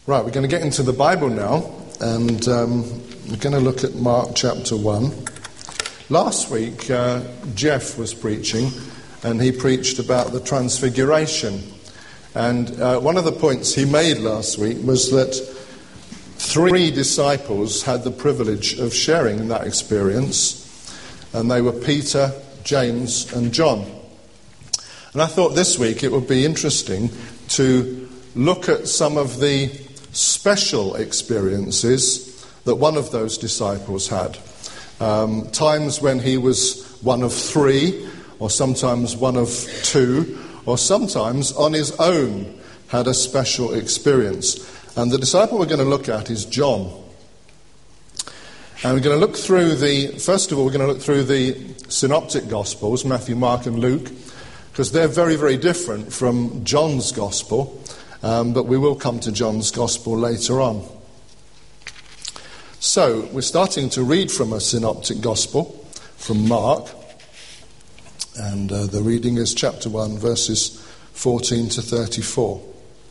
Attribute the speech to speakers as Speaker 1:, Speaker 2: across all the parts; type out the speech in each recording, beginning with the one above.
Speaker 1: Right, we're going to get into the Bible now, and we're going to look at Mark chapter 1. Last week, Jeff was preaching, and he preached about the Transfiguration. And one of the points he made last week was that 3 disciples had the privilege of sharing that experience, and they were Peter, James, and John. And I thought this week it would be interesting to look at some of the special experiences that one of those disciples had. Times when he was one of 3, or sometimes one of 2, or sometimes on his own had a special experience. And the disciple we're going to look at is John. And we're going to look through first of all, we're going to look through the synoptic Gospels, Matthew, Mark and Luke, because they're very, very different from John's Gospel. But we will come to John's Gospel later on. So, we're starting to read from a synoptic Gospel, from Mark. And the reading is chapter 1, verses 14 to 34.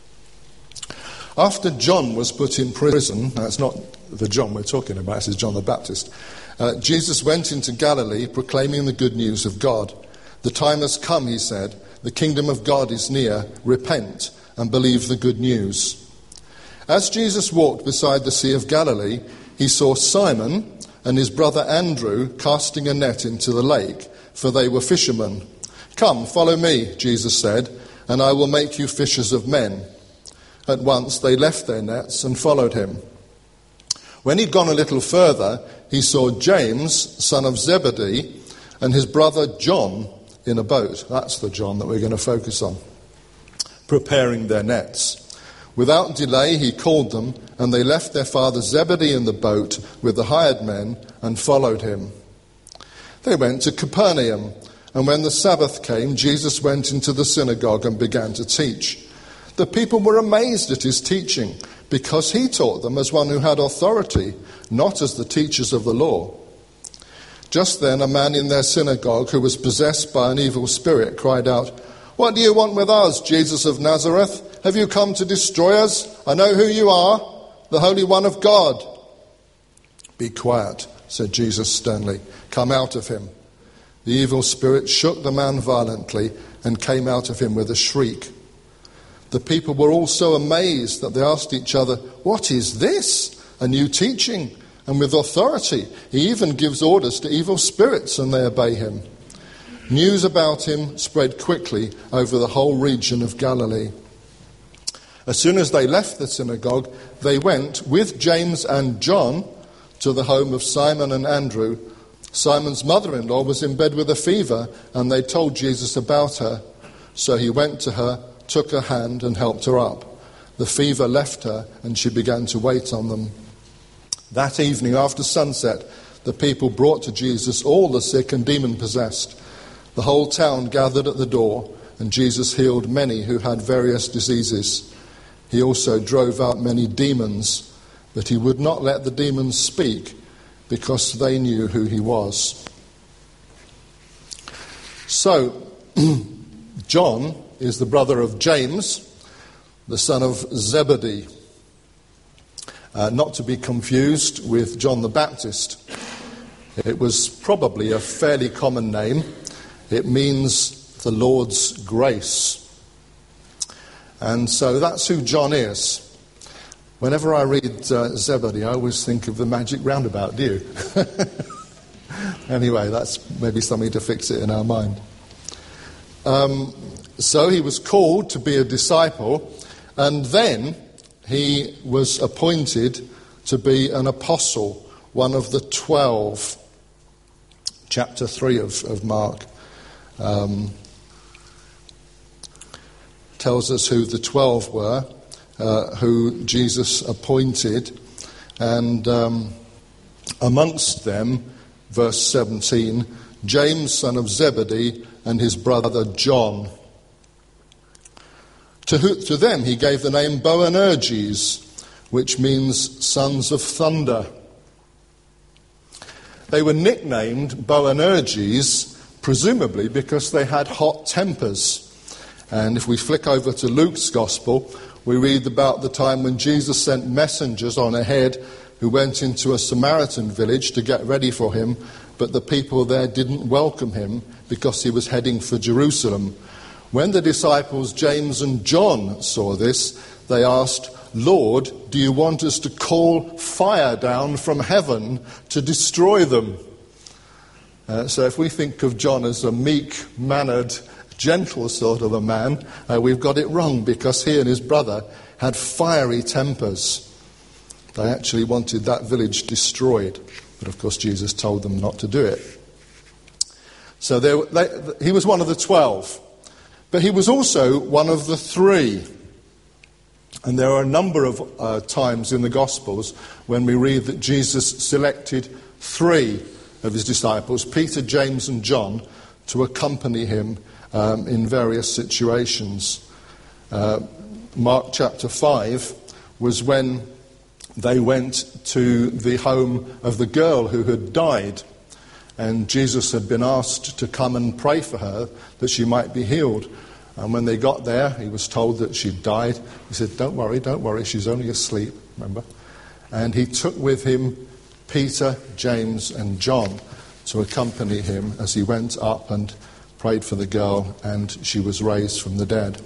Speaker 1: After John was put in prison, now it's not the John we're talking about, this is John the Baptist, Jesus went into Galilee proclaiming the good news of God. The time has come, he said, the kingdom of God is near, repent and believe the good news. As Jesus walked beside the Sea of Galilee, he saw Simon and his brother Andrew casting a net into the lake, for they were fishermen. Come, follow me, Jesus said, and I will make you fishers of men. At once they left their nets and followed him. When he'd gone a little further, he saw James, son of Zebedee, and his brother John in a boat. That's the John that we're going to focus on, preparing their nets. Without delay he called them, and they left their father Zebedee in the boat with the hired men and followed him. They went to Capernaum, and when the Sabbath came, Jesus went into the synagogue and began to teach. The people were amazed at his teaching, because he taught them as one who had authority, not as the teachers of the law. Just then a man in their synagogue who was possessed by an evil spirit cried out, "What do you want with us, Jesus of Nazareth? Have you come to destroy us? I know who you are, the Holy One of God." "Be quiet," said Jesus sternly. "Come out of him." The evil spirit shook the man violently and came out of him with a shriek. The people were all so amazed that they asked each other, "What is this? A new teaching, and with authority. He even gives orders to evil spirits and they obey him." News about him spread quickly over the whole region of Galilee. As soon as they left the synagogue, they went with James and John to the home of Simon and Andrew. Simon's mother-in-law was in bed with a fever, and they told Jesus about her. So he went to her, took her hand and helped her up. The fever left her, and she began to wait on them. That evening, after sunset, the people brought to Jesus all the sick and demon-possessed. The whole town gathered at the door, and Jesus healed many who had various diseases. He also drove out many demons, but he would not let the demons speak, because they knew who he was. So, John is the brother of James, the son of Zebedee. Not to be confused with John the Baptist. It was probably a fairly common name. It means the Lord's grace. And so that's who John is. Whenever I read Zebedee, I always think of the magic roundabout, do you? Anyway, that's maybe something to fix it in our mind. So he was called to be a disciple, and then he was appointed to be an apostle, one of the 12. Chapter 3 of Mark tells us who the 12 were, who Jesus appointed. And amongst them, verse 17, James, son of Zebedee, and his brother John. To them he gave the name Boanerges, which means sons of thunder. They were nicknamed Boanerges, presumably because they had hot tempers. And if we flick over to Luke's Gospel, We read about the time when Jesus sent messengers on ahead who went into a Samaritan village to get ready for him, but the people there didn't welcome him because he was heading for Jerusalem. When the disciples James and John saw this, they asked, "Lord, do you want us to call fire down from heaven to destroy them?" So if we think of John as a meek-mannered, gentle sort of a man, we've got it wrong, because he and his brother had fiery tempers. They actually wanted that village destroyed. But of course Jesus told them not to do it. So he was one of the 12. But he was also one of the 3. And there are a number of times in the Gospels when we read that Jesus selected 3 of his disciples, Peter, James and John, to accompany him in various situations. Mark chapter 5 was when they went to the home of the girl who had died, and Jesus had been asked to come and pray for her that she might be healed. And when they got there, he was told that she'd died. He said, don't worry, she's only asleep, remember? And he took with him Peter, James and John to accompany him as he went up and prayed for the girl, and she was raised from the dead.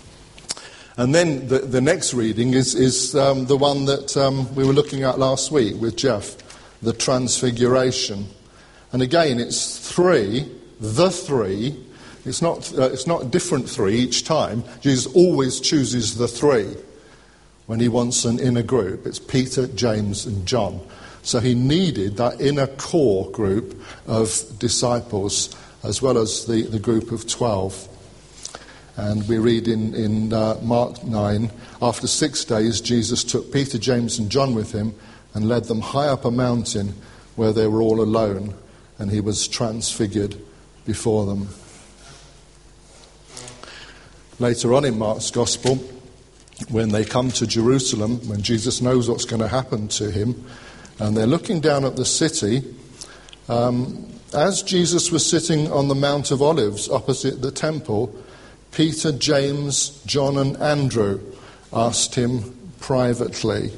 Speaker 1: And then the next reading is the one that we were looking at last week with Jeff, the Transfiguration. And again, it's 3, the 3. It's not different 3 each time. Jesus always chooses the 3 when he wants an inner group. It's Peter, James and John. So he needed that inner core group of disciples as well as the group of 12. And we read in Mark 9, after 6 days, Jesus took Peter, James and John with him and led them high up a mountain where they were all alone, and he was transfigured before them. Later on in Mark's Gospel, when they come to Jerusalem, when Jesus knows what's going to happen to him, and they're looking down at the city, as Jesus was sitting on the Mount of Olives opposite the temple, Peter, James, John and Andrew asked him privately,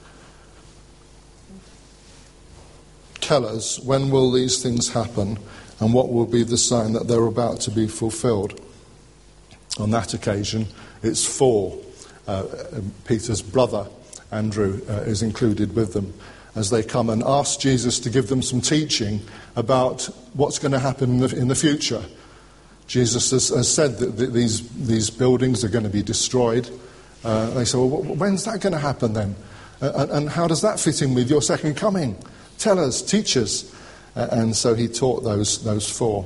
Speaker 1: "Tell us, when will these things happen, and what will be the sign that they're about to be fulfilled?" On that occasion, it's 4. Peter's brother, Andrew, is included with them as they come and ask Jesus to give them some teaching about what's going to happen in the future. Jesus has said that these buildings are going to be destroyed. They say, well, when's that going to happen then? And how does that fit in with your second coming? Tell us, teach us. And so he taught those 4.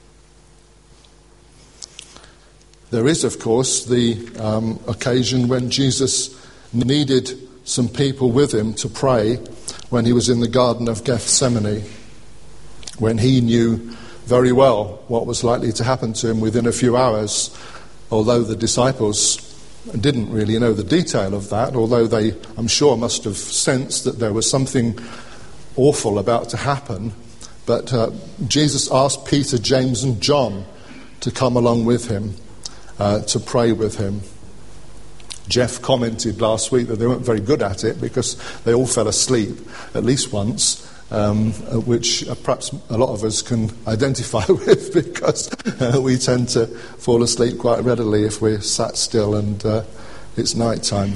Speaker 1: There is, of course, the occasion when Jesus needed some people with him to pray when he was in the Garden of Gethsemane, when he knew very well what was likely to happen to him within a few hours, although the disciples didn't really know the detail of that, although they, I'm sure, must have sensed that there was something awful about to happen. But Jesus asked Peter, James and John to come along with him, to pray with him. Jeff commented last week that they weren't very good at it because they all fell asleep at least once, which perhaps a lot of us can identify with, because we tend to fall asleep quite readily if we're sat still and it's night time.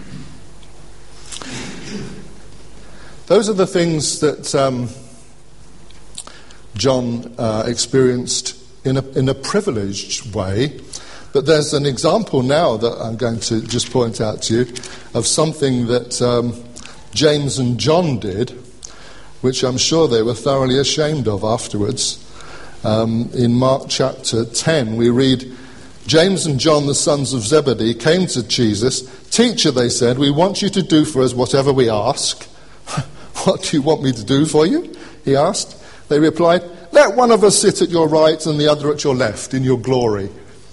Speaker 1: Those are the things that John experienced in a privileged way. But there's an example now that I'm going to just point out to you of something that James and John did, which I'm sure they were thoroughly ashamed of afterwards. In Mark chapter 10, we read, James and John, the sons of Zebedee, came to Jesus. "Teacher," they said, "we want you to do for us whatever we ask." "What do you want me to do for you?" he asked. They replied, "Let one of us sit at your right and the other at your left in your glory."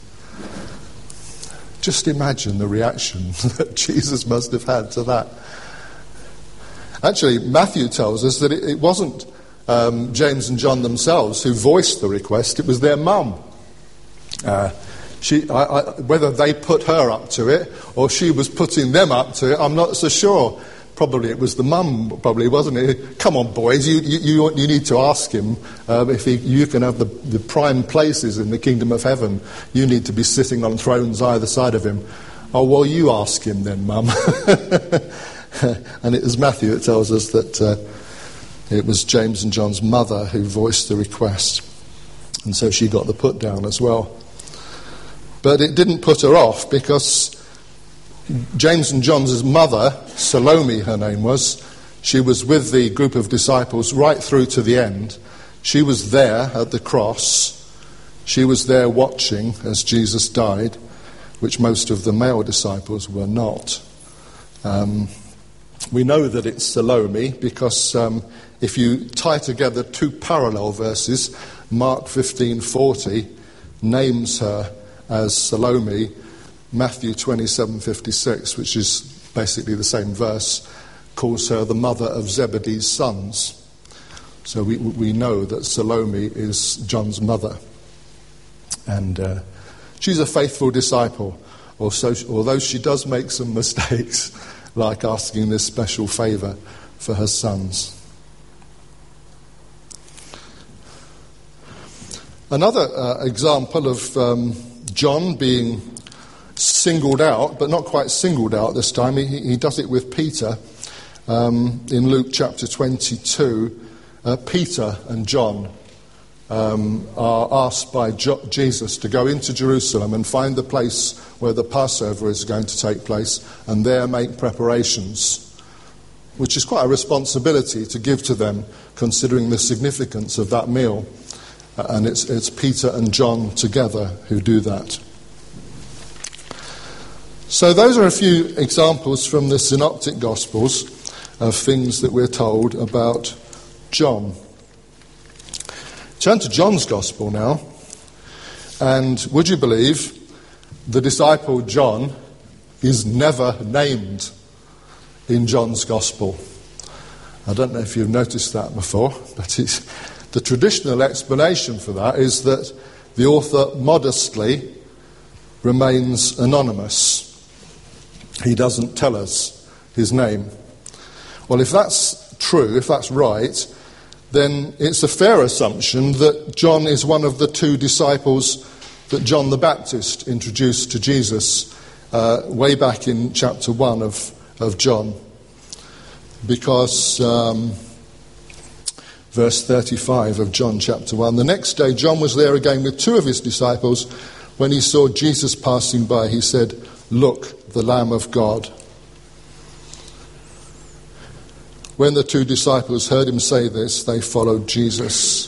Speaker 1: Just imagine the reaction that Jesus must have had to that. Actually, Matthew tells us that it wasn't James and John themselves who voiced the request, it was their mum. Whether they put her up to it or she was putting them up to it, I'm not so sure. Probably it was the mum, probably, wasn't it? Come on, boys, you need to ask him if you can have the prime places in the kingdom of heaven. You need to be sitting on thrones either side of him. Oh, well, you ask him then, Mum. And it was Matthew that tells us that it was James and John's mother who voiced the request. And so she got the put down as well. But it didn't put her off, because James and John's mother, Salome her name was, she was with the group of disciples right through to the end. She was there at the cross. She was there watching as Jesus died, which most of the male disciples were not. We know that it's Salome because if you tie together two parallel verses, Mark 15:40 names her as Salome. Matthew 27:56, which is basically the same verse, calls her the mother of Zebedee's sons. So we know that Salome is John's mother. And she's a faithful disciple, although she does make some mistakes, like asking this special favour for her sons. Another example of John being singled out, but not quite singled out this time. He does it with Peter. In Luke chapter 22, Peter and John are asked by Jesus to go into Jerusalem and find the place where the Passover is going to take place and there make preparations, which is quite a responsibility to give to them, considering the significance of that meal. And it's Peter and John together who do that. So those are a few examples from the Synoptic Gospels of things that we're told about John. Turn to John's Gospel now, and would you believe the disciple John is never named in John's Gospel? I don't know if you've noticed that before, but the traditional explanation for that is that the author modestly remains anonymous. He doesn't tell us his name. Well, if that's true, if that's right, then it's a fair assumption that John is one of the two disciples that John the Baptist introduced to Jesus way back in chapter 1 of John. Because verse 35 of John chapter 1, the next day John was there again with two of his disciples. When he saw Jesus passing by, he said, "Look, the Lamb of God." When the two disciples heard him say this, they followed Jesus.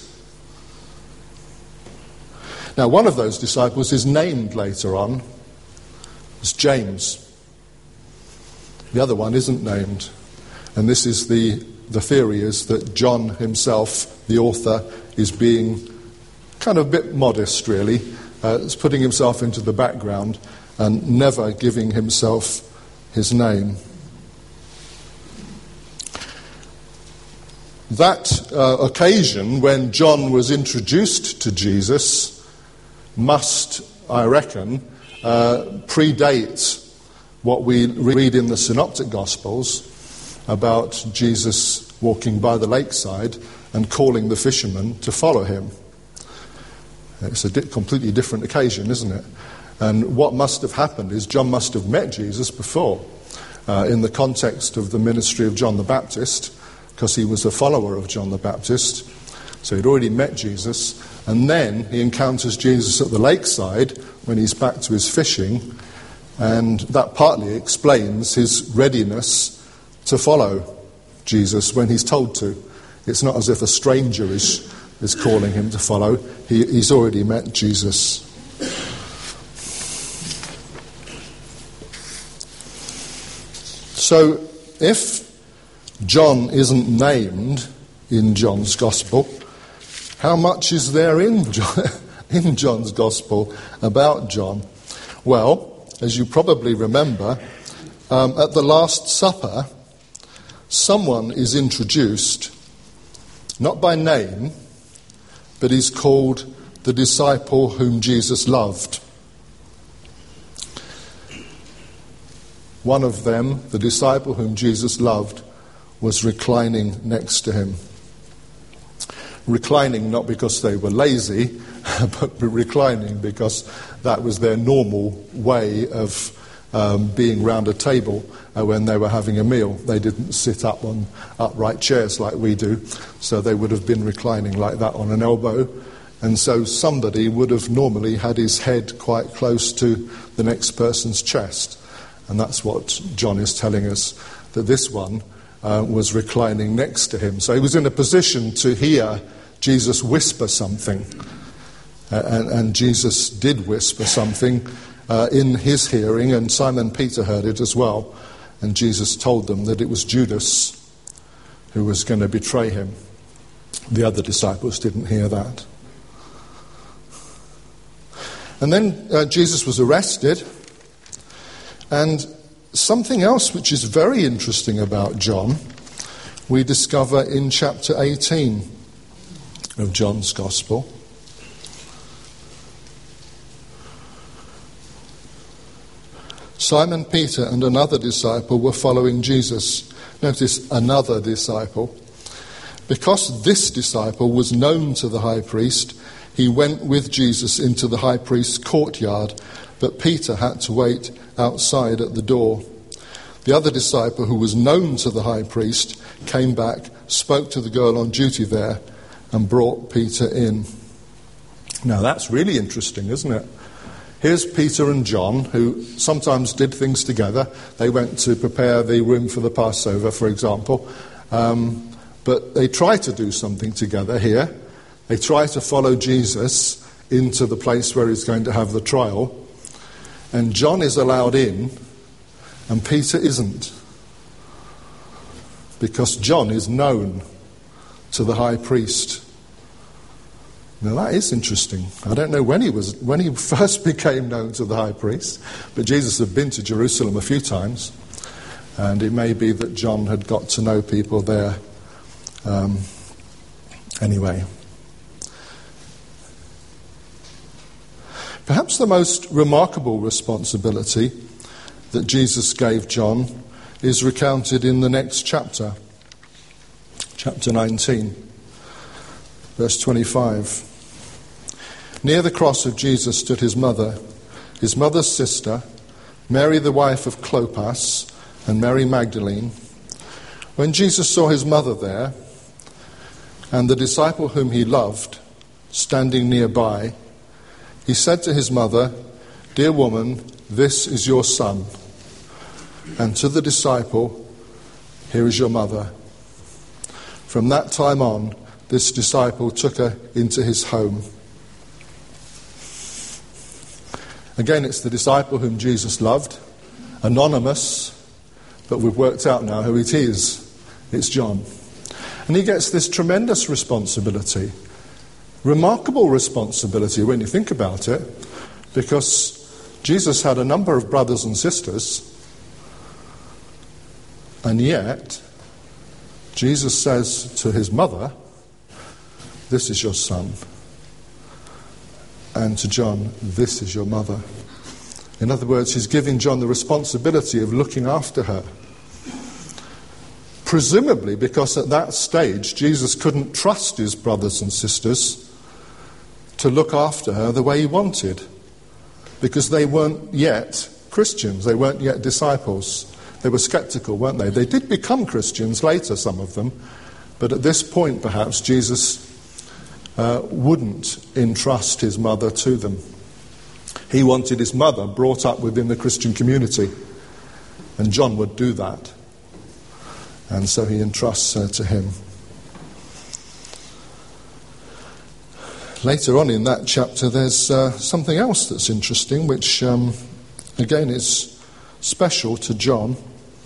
Speaker 1: Now, one of those disciples is named later on. It's James. The other one isn't named. And this is the theory is that John himself, the author, is being kind of a bit modest, really. Is putting himself into the background and never giving himself his name. That occasion when John was introduced to Jesus must, I reckon, predate what we read in the Synoptic Gospels about Jesus walking by the lakeside and calling the fishermen to follow him. It's a completely different occasion, isn't it? And what must have happened is John must have met Jesus before in the context of the ministry of John the Baptist, because he was a follower of John the Baptist. So he'd already met Jesus, and then he encounters Jesus at the lakeside when he's back to his fishing, and that partly explains his readiness to follow Jesus when he's told to. It's not as if a stranger is calling him to follow. He's already met Jesus. So if John isn't named in John's Gospel, how much is there in John's Gospel about John? Well, as you probably remember, at the Last Supper, someone is introduced, not by name, but he's called the disciple whom Jesus loved. one of them, the disciple whom Jesus loved, was reclining next to him. Reclining not because they were lazy, but reclining because that was their normal way of being round a table when they were having a meal. They didn't sit up on upright chairs like we do, so they would have been reclining like that on an elbow. And so somebody would have normally had his head quite close to the next person's chest. And that's what John is telling us, that this one was reclining next to him. So he was in a position to hear Jesus whisper something. And Jesus did whisper something in his hearing, and Simon Peter heard it as well. And Jesus told them that it was Judas who was going to betray him. The other disciples didn't hear that. And then Jesus was arrested, and something else which is very interesting about John we discover in chapter 18 of John's Gospel. Simon Peter and another disciple were following Jesus. Notice, another disciple. Because this disciple was known to the high priest, he went with Jesus into the high priest's courtyard, but Peter had to wait outside at the door. The other disciple, who was known to the high priest, came back, spoke to the girl on duty there, and brought Peter in. Now that's really interesting, isn't it? Here's Peter and John, who sometimes did things together. They went to prepare the room for the Passover, for example. But they try to do something together here. They try to follow Jesus into the place where he's going to have the trial. And John is allowed in, and Peter isn't. Because John is known to the high priest. Now that is interesting. I don't know when he first became known to the high priest, but Jesus had been to Jerusalem a few times, and it may be that John had got to know people there. Anyway. Perhaps the most remarkable responsibility that Jesus gave John is recounted in the next chapter, chapter 19, verse 25. Near the cross of Jesus stood his mother's sister, Mary the wife of Clopas, and Mary Magdalene. When Jesus saw his mother there, and the disciple whom he loved standing nearby, he said to his mother, "Dear woman, this is your son." And to the disciple, "Here is your mother." From that time on, this disciple took her into his home. Again, it's the disciple whom Jesus loved, anonymous, but we've worked out now who it is. It's John. And he gets this tremendous responsibility, remarkable responsibility when you think about it, because Jesus had a number of brothers and sisters, and yet Jesus says to his mother, "This is your son." And to John, "This is your mother." In other words, he's giving John the responsibility of looking after her. Presumably because at that stage Jesus couldn't trust his brothers and sisters to look after her the way he wanted, because they weren't yet Christians, they weren't yet disciples. They were skeptical, weren't they? They did become Christians later, some of them, but at this point perhaps Jesus wouldn't entrust his mother to them. He wanted his mother brought up within the Christian community, and John would do that. And so he entrusts her to him. Later on in that chapter, there's something else that's interesting, which again is special to John.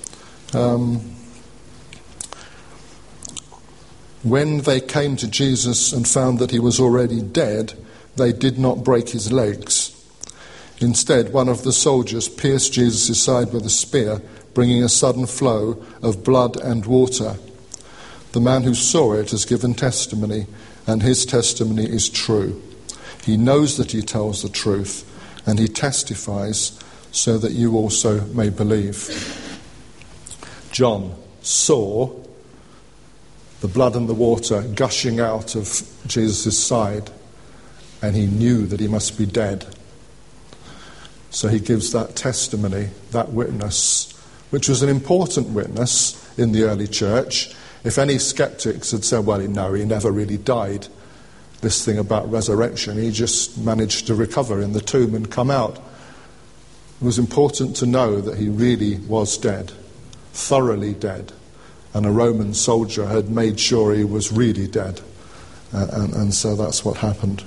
Speaker 1: When they came to Jesus and found that he was already dead, they did not break his legs. Instead, one of the soldiers pierced Jesus' side with a spear, bringing a sudden flow of blood and water. The man who saw it has given testimony, and his testimony is true. He knows that he tells the truth, and he testifies so that you also may believe. John saw the blood and the water gushing out of Jesus' side, and he knew that he must be dead. So he gives that testimony, that witness, which was an important witness in the early church. If any skeptics had said, well, no, he never really died, this thing about resurrection, he just managed to recover in the tomb and come out. It was important to know that he really was dead, thoroughly dead, and a Roman soldier had made sure he was really dead, and so that's what happened.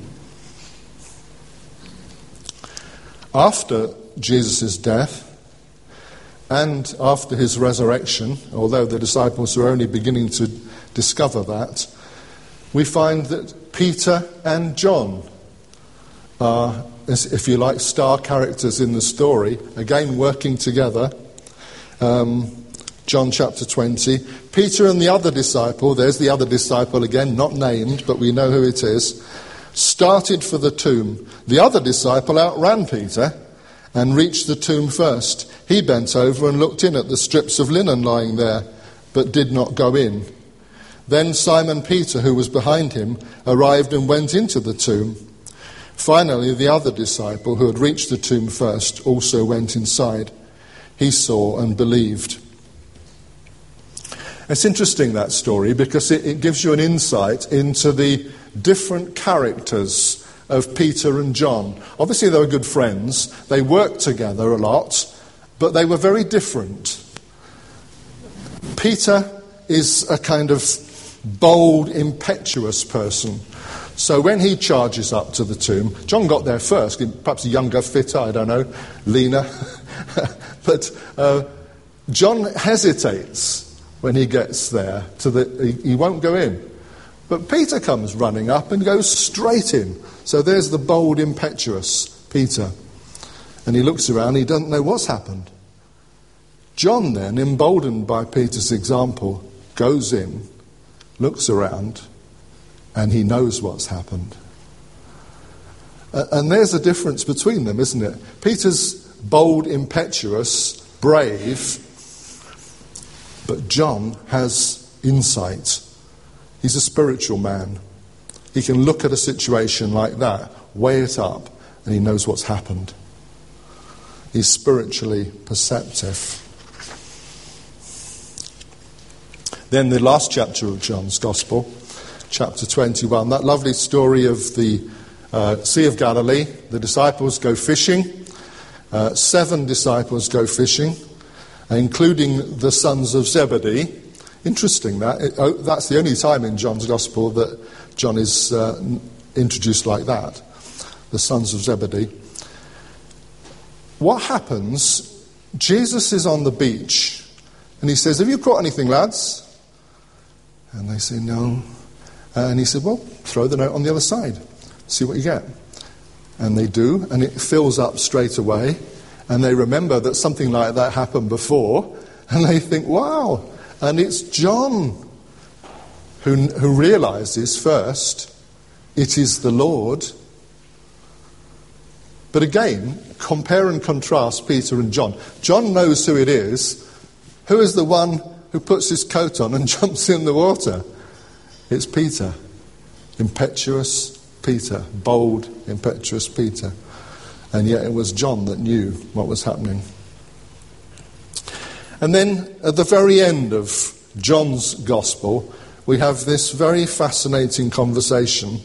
Speaker 1: After Jesus' death and after his resurrection, although the disciples were only beginning to discover that, we find that Peter and John are, if you like, star characters in the story, again working together. John chapter 20. Peter and the other disciple, there's the other disciple again, not named, but we know who it is, started for the tomb. The other disciple outran Peter and reached the tomb first. He bent over and looked in at the strips of linen lying there, but did not go in. Then Simon Peter, who was behind him, arrived and went into the tomb. Finally, the other disciple, who had reached the tomb first, also went inside. He saw and believed. It's interesting, that story, because it gives you an insight into the different characters of Peter and John. Obviously, they were good friends. They worked together a lot, but they were very different. Peter is a kind of bold, impetuous person. So when he charges up to the tomb, John got there first, perhaps younger, fitter, I don't know, leaner. But John hesitates when he gets there. He won't go in. But Peter comes running up and goes straight in. So there's the bold, impetuous Peter. And he looks around, he doesn't know what's happened. John then, emboldened by Peter's example, goes in, looks around, and he knows what's happened. And there's a difference between them, isn't it? Peter's bold, impetuous, brave, but John has insight. He's a spiritual man. He can look at a situation like that, weigh it up, and he knows what's happened. He's spiritually perceptive. Then the last chapter of John's Gospel, chapter 21, that lovely story of the Sea of Galilee. The disciples go fishing. 7 disciples go fishing, including the sons of Zebedee. Interesting that. That's the only time in John's Gospel that John is introduced like that. The sons of Zebedee. What happens? Jesus is on the beach and he says, "Have you caught anything, lads?" And they say, "No." And he said, "Well, throw the net on the other side. See what you get." And they do, and it fills up straight away. And they remember that something like that happened before. And they think, wow. And it's John who realizes first, it is the Lord. But again, compare and contrast Peter and John. John knows who it is. Who is the one who puts his coat on and jumps in the water? It's Peter. Impetuous Peter. Bold, impetuous Peter. And yet it was John that knew what was happening. And then at the very end of John's Gospel, we have this very fascinating conversation.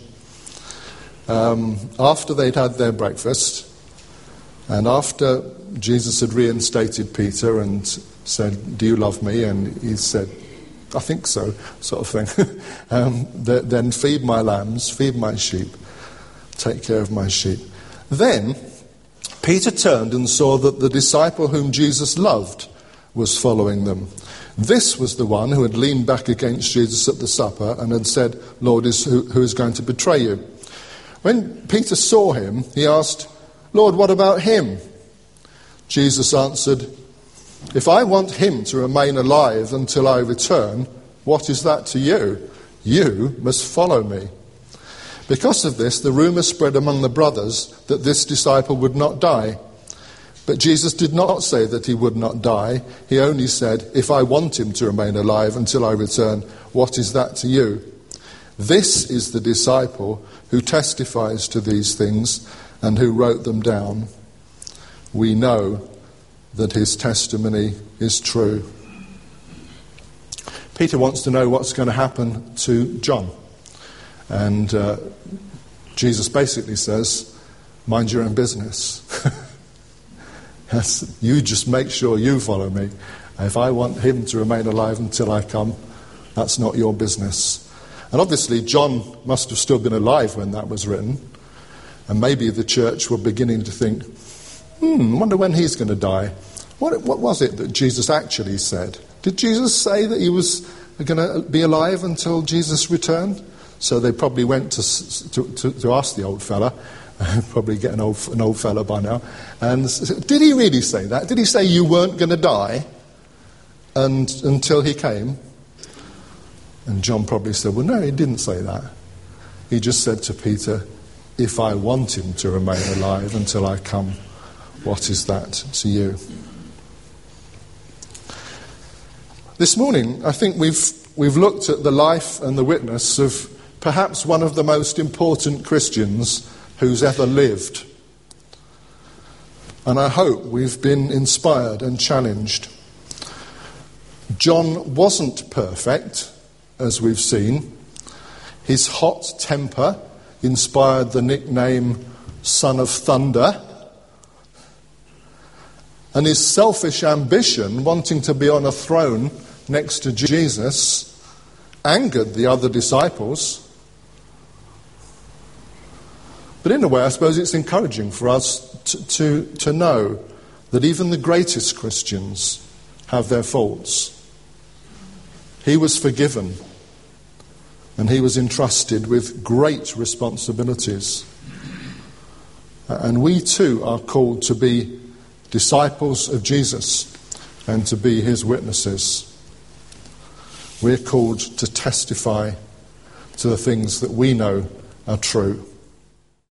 Speaker 1: After they'd had their breakfast, and after Jesus had reinstated Peter and said, "Do you love me?" And he said, "I think so," sort of thing. Then feed my lambs, feed my sheep, take care of my sheep. Then Peter turned and saw that the disciple whom Jesus loved was following them. This was the one who had leaned back against Jesus at the supper and had said, "Lord, who is going to betray you?" When Peter saw him, he asked, "Lord, what about him?" Jesus answered, "If I want him to remain alive until I return, what is that to you? You must follow me." Because of this, the rumour spread among the brothers that this disciple would not die. But Jesus did not say that he would not die. He only said, if I want him to remain alive until I return, what is that to you? This is the disciple who testifies to these things and who wrote them down. We know that his testimony is true. Peter wants to know what's going to happen to John. And Jesus basically says, mind your own business. Yes, you just make sure you follow me. If I want him to remain alive until I come, that's not your business. And obviously John must have still been alive when that was written. And maybe the church were beginning to think, I wonder when he's going to die. What was it that Jesus actually said? Did Jesus say that he was going to be alive until Jesus returned? So they probably went to ask the old fella. Probably get an old fella by now. And did he really say that? Did he say you weren't going to die until he came? And John probably said, well, no, he didn't say that. He just said to Peter, if I want him to remain alive until I come, what is that to you? This morning, I think we've looked at the life and the witness of perhaps one of the most important Christians who's ever lived. And I hope we've been inspired and challenged. John wasn't perfect, as we've seen. His hot temper inspired the nickname Son of Thunder. And his selfish ambition, wanting to be on a throne next to Jesus, angered the other disciples. But in a way, I suppose it's encouraging for us to know that even the greatest Christians have their faults. He was forgiven, and he was entrusted with great responsibilities. And we too are called to be disciples of Jesus and to be his witnesses. We're called to testify to the things that we know are true.